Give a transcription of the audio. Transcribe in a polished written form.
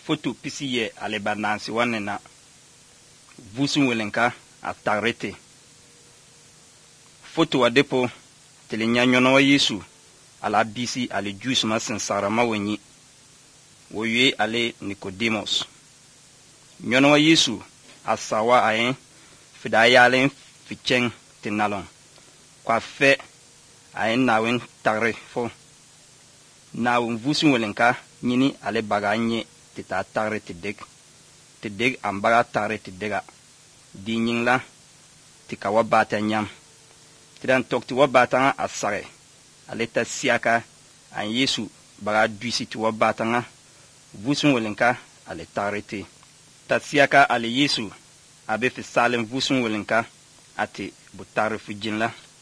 foto pisi ye ale banansi wanena vusun welenka a tagrete. Foto wa depo tele nyanyono wa Yesu ala bisi ale juice ma sensarama wenyi woye ale Nicodemus. Nyono wa Yesu asawa ayen fidayalen ficheng tinalon kwa fe ayen nawen tagre fo nawun vusun welenka nyini ale baga nye tita tagre tideg ambaga tagre tidega di nyingla tika wabata nyam tidan tokti wabata asare ale ta siaka an Yesu baga duisi ti wabata vusun welenka ale tagre ta siaka ale Yesu abe fi salen vusun welenka ati butare fujinla